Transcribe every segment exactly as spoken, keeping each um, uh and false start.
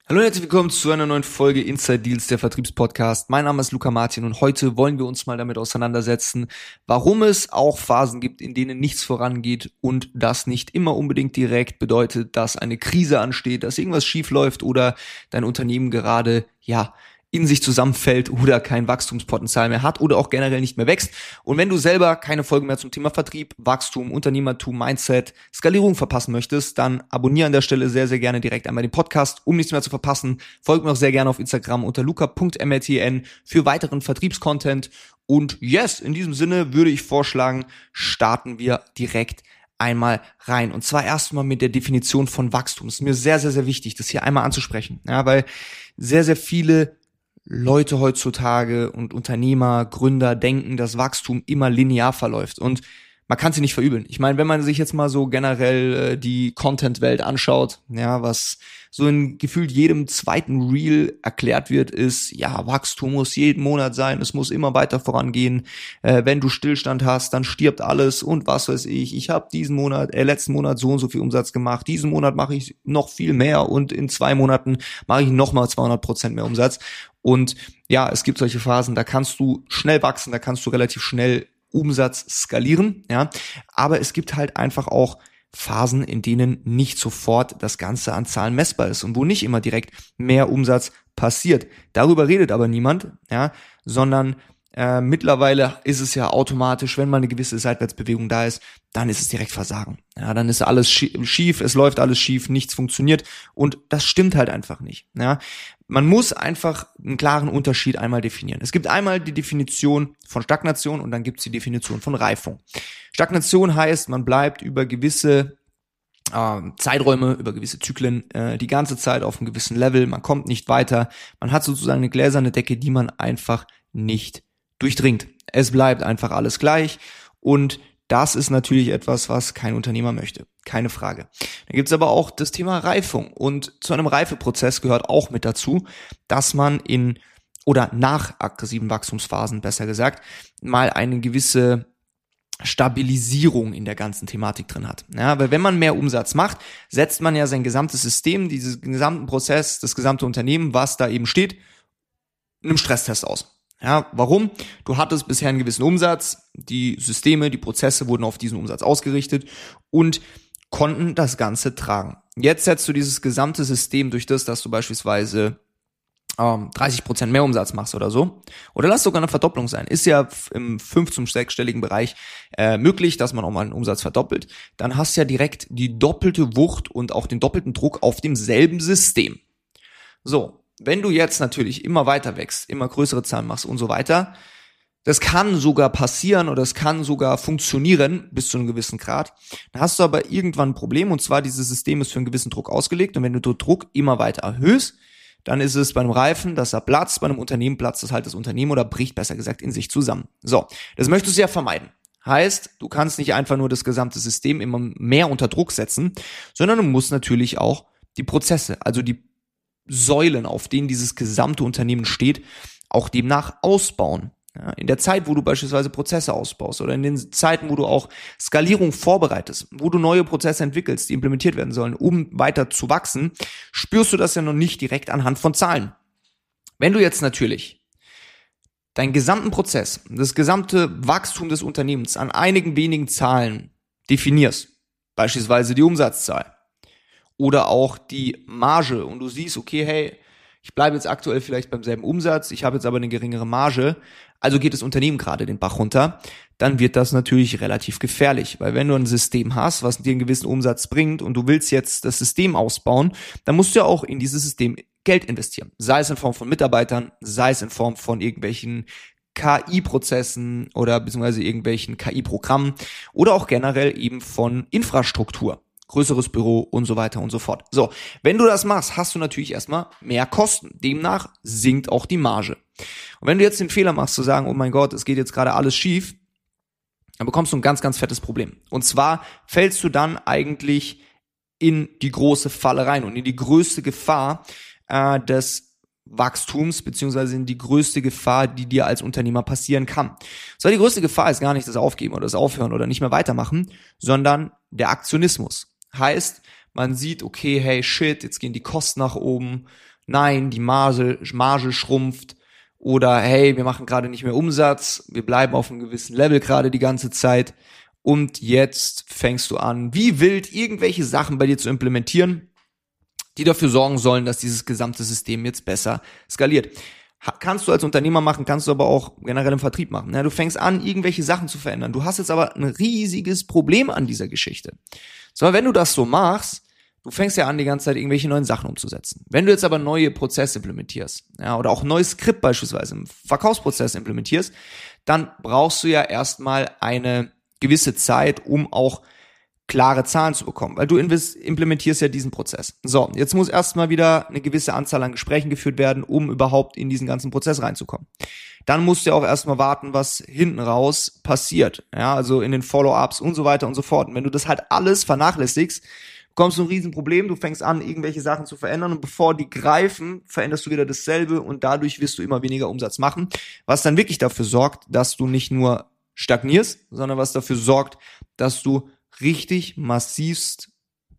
Hallo und herzlich willkommen zu einer neuen Folge Inside Deals, der Vertriebspodcast. Mein Name ist Luca Martin und heute wollen wir uns mal damit auseinandersetzen, warum es auch Phasen gibt, in denen nichts vorangeht und das nicht immer unbedingt direkt bedeutet, dass eine Krise ansteht, dass irgendwas schief läuft oder dein Unternehmen gerade, ja, in sich zusammenfällt oder kein Wachstumspotenzial mehr hat oder auch generell nicht mehr wächst. Und wenn du selber keine Folge mehr zum Thema Vertrieb, Wachstum, Unternehmertum, Mindset, Skalierung verpassen möchtest, dann abonniere an der Stelle sehr, sehr gerne direkt einmal den Podcast, um nichts mehr zu verpassen. Folge mir auch sehr gerne auf Instagram unter luca punkt m r t n für weiteren Vertriebscontent. Und yes, in diesem Sinne würde ich vorschlagen, starten wir direkt einmal rein. Und zwar erstmal mit der Definition von Wachstum. Es ist mir sehr, sehr, sehr wichtig, das hier einmal anzusprechen. Ja, weil sehr, sehr viele Leute heutzutage und Unternehmer, Gründer denken, dass Wachstum immer linear verläuft und man kann sie nicht verübeln. Ich meine, wenn man sich jetzt mal so generell äh, die Content-Welt anschaut, ja, was so in gefühlt jedem zweiten Reel erklärt wird, ist, ja, Wachstum muss jeden Monat sein, es muss immer weiter vorangehen. Äh, wenn du Stillstand hast, dann stirbt alles und was weiß ich. Ich habe diesen Monat, äh, letzten Monat so und so viel Umsatz gemacht, diesen Monat mache ich noch viel mehr und in zwei Monaten mache ich nochmal zweihundert Prozent mehr Umsatz. Und ja, es gibt solche Phasen, da kannst du schnell wachsen, da kannst du relativ schnell Umsatz skalieren, ja, aber es gibt halt einfach auch Phasen, in denen nicht sofort das Ganze an Zahlen messbar ist und wo nicht immer direkt mehr Umsatz passiert. Darüber redet aber niemand, ja, sondern äh, mittlerweile ist es ja automatisch, wenn mal eine gewisse Seitwärtsbewegung da ist, dann ist es direkt Versagen. Ja, dann ist alles schief, es läuft alles schief, nichts funktioniert und das stimmt halt einfach nicht, ja. Man muss einfach einen klaren Unterschied einmal definieren. Es gibt einmal die Definition von Stagnation und dann gibt es die Definition von Reifung. Stagnation heißt, man bleibt über gewisse äh, Zeiträume, über gewisse Zyklen äh, die ganze Zeit auf einem gewissen Level, man kommt nicht weiter, man hat sozusagen eine gläserne Decke, die man einfach nicht durchdringt. Es bleibt einfach alles gleich und das ist natürlich etwas, was kein Unternehmer möchte. Keine Frage. Dann gibt es aber auch das Thema Reifung. Und zu einem Reifeprozess gehört auch mit dazu, dass man in oder nach aggressiven Wachstumsphasen, besser gesagt, mal eine gewisse Stabilisierung in der ganzen Thematik drin hat. Ja, weil wenn man mehr Umsatz macht, setzt man ja sein gesamtes System, diesen gesamten Prozess, das gesamte Unternehmen, was da eben steht, einem Stresstest aus. Ja, warum? Du hattest bisher einen gewissen Umsatz, die Systeme, die Prozesse wurden auf diesen Umsatz ausgerichtet und konnten das Ganze tragen. Jetzt setzt du dieses gesamte System durch das, dass du beispielsweise ähm, dreißig Prozent mehr Umsatz machst oder so. Oder lass sogar eine Verdopplung sein. Ist ja im fünf- zum sechsstelligen Bereich äh, möglich, dass man auch mal einen Umsatz verdoppelt. Dann hast du ja direkt die doppelte Wucht und auch den doppelten Druck auf demselben System. So. Wenn du jetzt natürlich immer weiter wächst, immer größere Zahlen machst und so weiter, das kann sogar passieren oder es kann sogar funktionieren bis zu einem gewissen Grad. Dann hast du aber irgendwann ein Problem und zwar dieses System ist für einen gewissen Druck ausgelegt und wenn du den Druck immer weiter erhöhst, dann ist es bei einem Reifen, dass er platzt, bei einem Unternehmen platzt das halt das Unternehmen oder bricht besser gesagt in sich zusammen. So, das möchtest du ja vermeiden. Heißt, du kannst nicht einfach nur das gesamte System immer mehr unter Druck setzen, sondern du musst natürlich auch die Prozesse, also die Säulen, auf denen dieses gesamte Unternehmen steht, auch demnach ausbauen. Ja, in der Zeit, wo du beispielsweise Prozesse ausbaust oder in den Zeiten, wo du auch Skalierung vorbereitest, wo du neue Prozesse entwickelst, die implementiert werden sollen, um weiter zu wachsen, spürst du das ja noch nicht direkt anhand von Zahlen. Wenn du jetzt natürlich deinen gesamten Prozess, das gesamte Wachstum des Unternehmens an einigen wenigen Zahlen definierst, beispielsweise die Umsatzzahl, oder auch die Marge und du siehst, okay, hey, ich bleibe jetzt aktuell vielleicht beim selben Umsatz, ich habe jetzt aber eine geringere Marge, also geht das Unternehmen gerade den Bach runter, dann wird das natürlich relativ gefährlich, weil wenn du ein System hast, was dir einen gewissen Umsatz bringt und du willst jetzt das System ausbauen, dann musst du ja auch in dieses System Geld investieren, sei es in Form von Mitarbeitern, sei es in Form von irgendwelchen K I-Prozessen oder beziehungsweise irgendwelchen K I-Programmen oder auch generell eben von Infrastruktur. Größeres Büro und so weiter und so fort. So, wenn du das machst, hast du natürlich erstmal mehr Kosten. Demnach sinkt auch die Marge. Und wenn du jetzt den Fehler machst zu sagen, oh mein Gott, es geht jetzt gerade alles schief, dann bekommst du ein ganz, ganz fettes Problem. Und zwar fällst du dann eigentlich in die große Falle rein und in die größte Gefahr äh, des Wachstums, beziehungsweise in die größte Gefahr, die dir als Unternehmer passieren kann. So, die größte Gefahr ist gar nicht das Aufgeben oder das Aufhören oder nicht mehr weitermachen, sondern der Aktionismus. Heißt, man sieht, okay, hey, shit, jetzt gehen die Kosten nach oben, nein, die Marge, Marge schrumpft oder hey, wir machen gerade nicht mehr Umsatz, wir bleiben auf einem gewissen Level gerade die ganze Zeit und jetzt fängst du an, wie wild irgendwelche Sachen bei dir zu implementieren, die dafür sorgen sollen, dass dieses gesamte System jetzt besser skaliert. Kannst du als Unternehmer machen, kannst du aber auch generell im Vertrieb machen. Ja, du fängst an, irgendwelche Sachen zu verändern. Du hast jetzt aber ein riesiges Problem an dieser Geschichte. So, wenn du das so machst, du fängst ja an, die ganze Zeit irgendwelche neuen Sachen umzusetzen. Wenn du jetzt aber neue Prozesse implementierst, ja, oder auch ein neues Skript beispielsweise im Verkaufsprozess implementierst, dann brauchst du ja erstmal eine gewisse Zeit, um auch klare Zahlen zu bekommen, weil du implementierst ja diesen Prozess. So, jetzt muss erstmal wieder eine gewisse Anzahl an Gesprächen geführt werden, um überhaupt in diesen ganzen Prozess reinzukommen. Dann musst du ja auch erstmal warten, was hinten raus passiert, ja, also in den Follow-ups und so weiter und so fort. Und wenn du das halt alles vernachlässigst, bekommst du ein Riesenproblem, du fängst an, irgendwelche Sachen zu verändern und bevor die greifen, veränderst du wieder dasselbe und dadurch wirst du immer weniger Umsatz machen, was dann wirklich dafür sorgt, dass du nicht nur stagnierst, sondern was dafür sorgt, dass du richtig massivst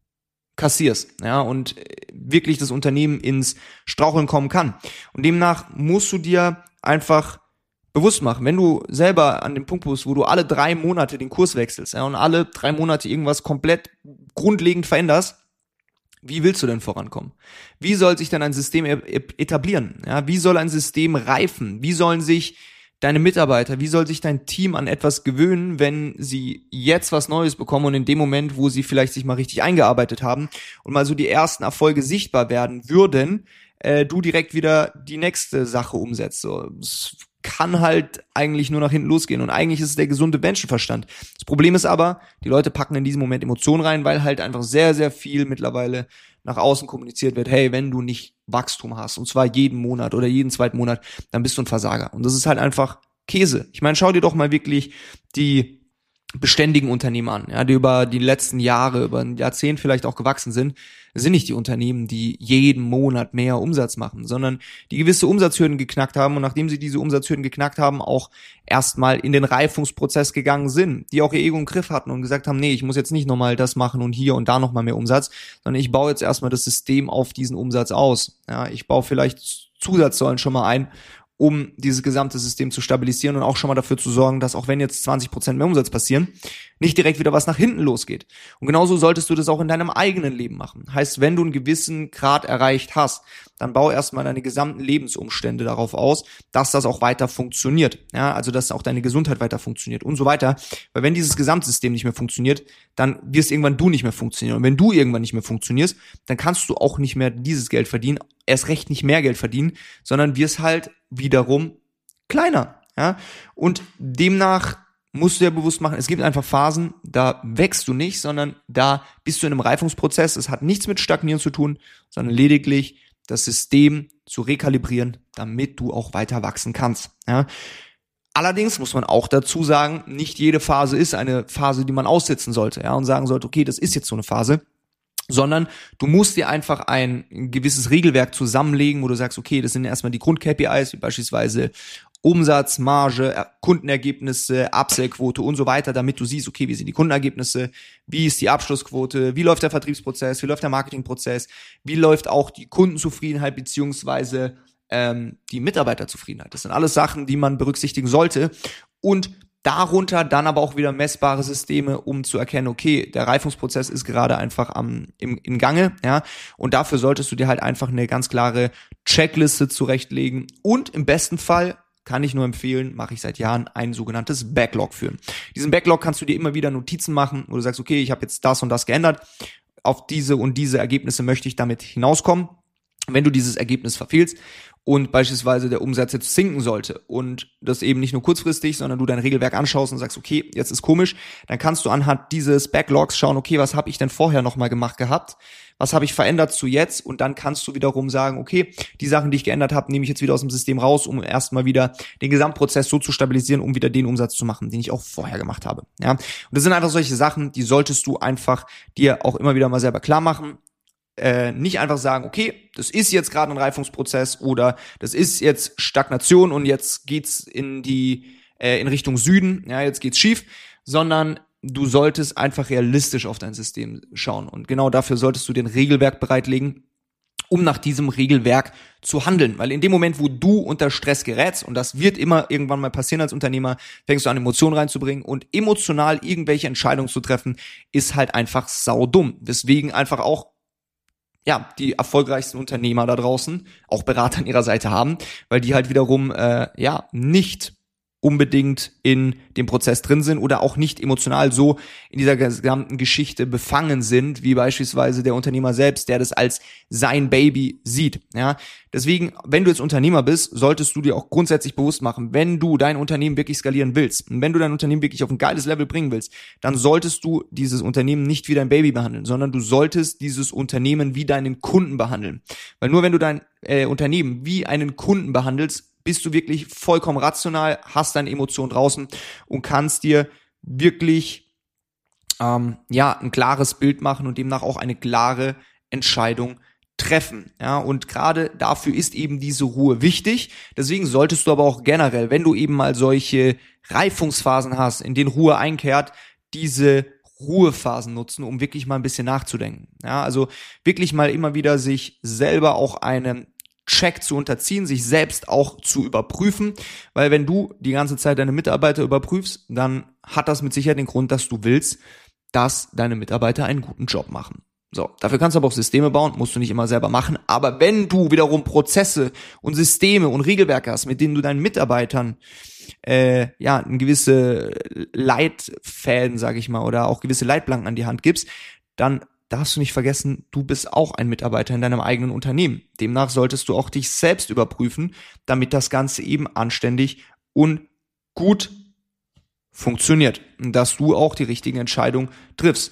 kassierst, ja, und wirklich das Unternehmen ins Straucheln kommen kann. Und demnach musst du dir einfach bewusst machen, wenn du selber an dem Punkt bist, wo du alle drei Monate den Kurs wechselst, ja, und alle drei Monate irgendwas komplett grundlegend veränderst, wie willst du denn vorankommen? Wie soll sich denn ein System etablieren? Ja, wie soll ein System reifen? Wie sollen sich deine Mitarbeiter, wie soll sich dein Team an etwas gewöhnen, wenn sie jetzt was Neues bekommen und in dem Moment, wo sie vielleicht sich mal richtig eingearbeitet haben und mal so die ersten Erfolge sichtbar werden würden, äh, du direkt wieder die nächste Sache umsetzt. So, es kann halt eigentlich nur nach hinten losgehen und eigentlich ist es der gesunde Menschenverstand. Das Problem ist aber, die Leute packen in diesem Moment Emotionen rein, weil halt einfach sehr, sehr viel mittlerweile nach außen kommuniziert wird, hey, wenn du nicht Wachstum hast, und zwar jeden Monat oder jeden zweiten Monat, dann bist du ein Versager. Und das ist halt einfach Käse. Ich meine, schau dir doch mal wirklich die beständigen Unternehmen an, ja, die über die letzten Jahre, über ein Jahrzehnt vielleicht auch gewachsen sind, sind nicht die Unternehmen, die jeden Monat mehr Umsatz machen, sondern die gewisse Umsatzhürden geknackt haben und nachdem sie diese Umsatzhürden geknackt haben, auch erstmal in den Reifungsprozess gegangen sind, die auch ihr Ego im Griff hatten und gesagt haben, nee, ich muss jetzt nicht nochmal das machen und hier und da nochmal mehr Umsatz, sondern ich baue jetzt erstmal das System auf diesen Umsatz aus. Ja, ich baue vielleicht Zusatzsäulen schon mal ein, um dieses gesamte System zu stabilisieren und auch schon mal dafür zu sorgen, dass auch wenn jetzt zwanzig Prozent mehr Umsatz passieren, nicht direkt wieder was nach hinten losgeht. Und genauso solltest du das auch in deinem eigenen Leben machen. Heißt, wenn du einen gewissen Grad erreicht hast, dann baue erstmal deine gesamten Lebensumstände darauf aus, dass das auch weiter funktioniert. Ja, also dass auch deine Gesundheit weiter funktioniert und so weiter. Weil wenn dieses Gesamtsystem nicht mehr funktioniert, dann wirst irgendwann du nicht mehr funktionieren. Und wenn du irgendwann nicht mehr funktionierst, dann kannst du auch nicht mehr dieses Geld verdienen, erst recht nicht mehr Geld verdienen, sondern wirst halt wiederum kleiner. Ja, und demnach musst du dir bewusst machen, es gibt einfach Phasen, da wächst du nicht, sondern da bist du in einem Reifungsprozess. Es hat nichts mit Stagnieren zu tun, sondern lediglich das System zu rekalibrieren, damit du auch weiter wachsen kannst. Ja. Allerdings muss man auch dazu sagen, nicht jede Phase ist eine Phase, die man aussitzen sollte, ja, und sagen sollte, okay, das ist jetzt so eine Phase, sondern du musst dir einfach ein gewisses Regelwerk zusammenlegen, wo du sagst, okay, das sind erstmal die Grund-K P Is, wie beispielsweise Umsatz, Marge, Kundenergebnisse, Upsell-Quote und so weiter, damit du siehst, okay, wie sind die Kundenergebnisse, wie ist die Abschlussquote, wie läuft der Vertriebsprozess, wie läuft der Marketingprozess, wie läuft auch die Kundenzufriedenheit beziehungsweise ähm, die Mitarbeiterzufriedenheit. Das sind alles Sachen, die man berücksichtigen sollte und darunter dann aber auch wieder messbare Systeme, um zu erkennen, okay, der Reifungsprozess ist gerade einfach am im, im Gange, ja, und dafür solltest du dir halt einfach eine ganz klare Checkliste zurechtlegen und im besten Fall kann ich nur empfehlen, mache ich seit Jahren, ein sogenanntes Backlog führen. Diesen Backlog kannst du dir immer wieder Notizen machen, wo du sagst, okay, ich habe jetzt das und das geändert, auf diese und diese Ergebnisse möchte ich damit hinauskommen. Wenn du dieses Ergebnis verfehlst und beispielsweise der Umsatz jetzt sinken sollte und das eben nicht nur kurzfristig, sondern du dein Regelwerk anschaust und sagst, okay, jetzt ist komisch, dann kannst du anhand dieses Backlogs schauen, okay, was habe ich denn vorher nochmal gemacht gehabt, was habe ich verändert zu jetzt und dann kannst du wiederum sagen, okay, die Sachen, die ich geändert habe, nehme ich jetzt wieder aus dem System raus, um erstmal wieder den Gesamtprozess so zu stabilisieren, um wieder den Umsatz zu machen, den ich auch vorher gemacht habe. Ja, und das sind einfach solche Sachen, die solltest du einfach dir auch immer wieder mal selber klar machen. Äh, nicht einfach sagen, okay, das ist jetzt gerade ein Reifungsprozess oder das ist jetzt Stagnation und jetzt geht's in die äh, in Richtung Süden, ja, jetzt geht's schief, sondern du solltest einfach realistisch auf dein System schauen und genau dafür solltest du den Regelwerk bereitlegen um nach diesem Regelwerk zu handeln. Weil in dem Moment, wo du unter Stress gerätst, und das wird immer irgendwann mal passieren als Unternehmer, fängst du an, Emotionen reinzubringen, und emotional irgendwelche Entscheidungen zu treffen, ist halt einfach saudumm. Deswegen einfach auch, ja, die erfolgreichsten Unternehmer da draußen auch Berater an ihrer Seite haben, weil die halt wiederum, äh, ja, nicht unbedingt in dem Prozess drin sind oder auch nicht emotional so in dieser gesamten Geschichte befangen sind, wie beispielsweise der Unternehmer selbst, der das als sein Baby sieht. Ja, deswegen, wenn du jetzt Unternehmer bist, solltest du dir auch grundsätzlich bewusst machen, wenn du dein Unternehmen wirklich skalieren willst und wenn du dein Unternehmen wirklich auf ein geiles Level bringen willst, dann solltest du dieses Unternehmen nicht wie dein Baby behandeln, sondern du solltest dieses Unternehmen wie deinen Kunden behandeln. Weil nur wenn du dein äh, Unternehmen wie einen Kunden behandelst, bist du wirklich vollkommen rational, hast deine Emotionen draußen und kannst dir wirklich ähm, ja ein klares Bild machen und demnach auch eine klare Entscheidung treffen. Ja, und gerade dafür ist eben diese Ruhe wichtig. Deswegen solltest du aber auch generell, wenn du eben mal solche Reifungsphasen hast, in denen Ruhe einkehrt, diese Ruhephasen nutzen, um wirklich mal ein bisschen nachzudenken. Ja, also wirklich mal immer wieder sich selber auch einen Check zu unterziehen, sich selbst auch zu überprüfen, weil wenn du die ganze Zeit deine Mitarbeiter überprüfst, dann hat das mit Sicherheit den Grund, dass du willst, dass deine Mitarbeiter einen guten Job machen. So, dafür kannst du aber auch Systeme bauen, musst du nicht immer selber machen, aber wenn du wiederum Prozesse und Systeme und Regelwerke hast, mit denen du deinen Mitarbeitern äh, ja, eine gewisse Leitfäden, sag ich mal, oder auch gewisse Leitplanken an die Hand gibst, dann darfst du nicht vergessen, du bist auch ein Mitarbeiter in deinem eigenen Unternehmen. Demnach solltest du auch dich selbst überprüfen, damit das Ganze eben anständig und gut funktioniert und dass du auch die richtigen Entscheidungen triffst.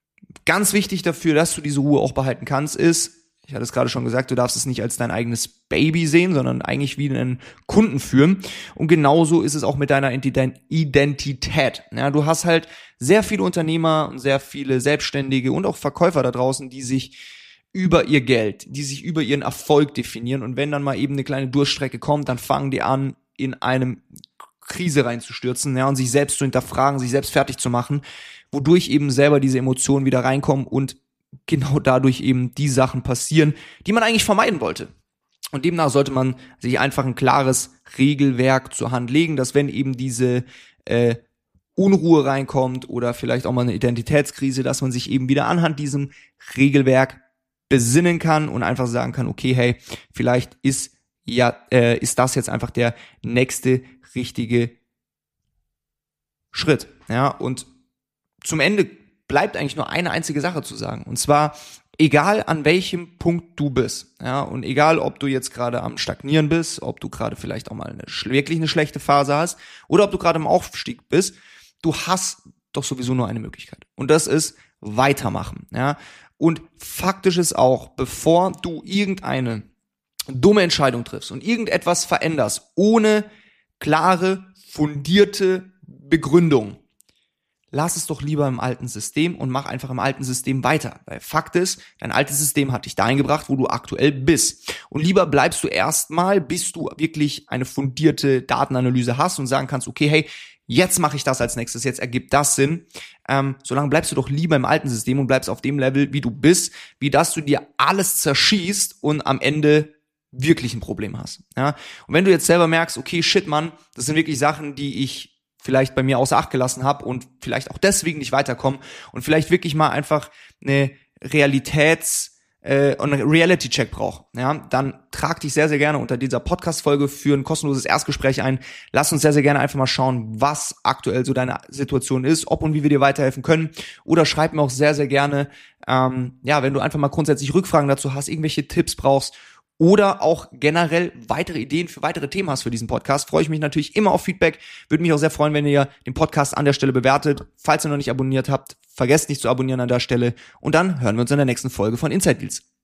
Ganz wichtig dafür, dass du diese Ruhe auch behalten kannst, ist, ich hatte es gerade schon gesagt, du darfst es nicht als dein eigenes Baby sehen, sondern eigentlich wie einen Kunden führen. Und genauso ist es auch mit deiner Identität. Ja, du hast halt sehr viele Unternehmer und sehr viele Selbstständige und auch Verkäufer da draußen, die sich über ihr Geld, die sich über ihren Erfolg definieren. Und wenn dann mal eben eine kleine Durchstrecke kommt, dann fangen die an, in eine Krise reinzustürzen, ja, und sich selbst zu hinterfragen, sich selbst fertig zu machen, wodurch eben selber diese Emotionen wieder reinkommen und genau dadurch eben die Sachen passieren, die man eigentlich vermeiden wollte. Und demnach sollte man sich einfach ein klares Regelwerk zur Hand legen, dass wenn eben diese äh, Unruhe reinkommt oder vielleicht auch mal eine Identitätskrise, dass man sich eben wieder anhand diesem Regelwerk besinnen kann und einfach sagen kann, okay, hey, vielleicht ist ja äh, ist das jetzt einfach der nächste richtige Schritt. Ja, und zum Ende bleibt eigentlich nur eine einzige Sache zu sagen. Und zwar, egal an welchem Punkt du bist, ja, und egal, ob du jetzt gerade am Stagnieren bist, ob du gerade vielleicht auch mal eine, wirklich eine schlechte Phase hast oder ob du gerade im Aufstieg bist, du hast doch sowieso nur eine Möglichkeit. Und das ist weitermachen, ja. Und faktisch ist auch, bevor du irgendeine dumme Entscheidung triffst und irgendetwas veränderst, ohne klare, fundierte Begründung, lass es doch lieber im alten System und mach einfach im alten System weiter. Weil Fakt ist, dein altes System hat dich dahin gebracht, wo du aktuell bist. Und lieber bleibst du erstmal, bis du wirklich eine fundierte Datenanalyse hast und sagen kannst, okay, hey, jetzt mache ich das als nächstes, jetzt ergibt das Sinn. Ähm, solange bleibst du doch lieber im alten System und bleibst auf dem Level, wie du bist, wie dass du dir alles zerschießt und am Ende wirklich ein Problem hast. Ja? Und wenn du jetzt selber merkst, okay, shit, Mann, das sind wirklich Sachen, die ich vielleicht bei mir außer Acht gelassen habe und vielleicht auch deswegen nicht weiterkommen und vielleicht wirklich mal einfach eine Realitäts- äh, und einen Reality-Check brauche, ja, dann trag dich sehr, sehr gerne unter dieser Podcast-Folge für ein kostenloses Erstgespräch ein. Lass uns sehr, sehr gerne einfach mal schauen, was aktuell so deine Situation ist, ob und wie wir dir weiterhelfen können. Oder schreib mir auch sehr, sehr gerne, ähm, ja, wenn du einfach mal grundsätzlich Rückfragen dazu hast, irgendwelche Tipps brauchst oder auch generell weitere Ideen für weitere Themen hast für diesen Podcast, freue ich mich natürlich immer auf Feedback. Würde mich auch sehr freuen, wenn ihr den Podcast an der Stelle bewertet. Falls ihr noch nicht abonniert habt, vergesst nicht zu abonnieren an der Stelle. Und dann hören wir uns in der nächsten Folge von Inside Deals.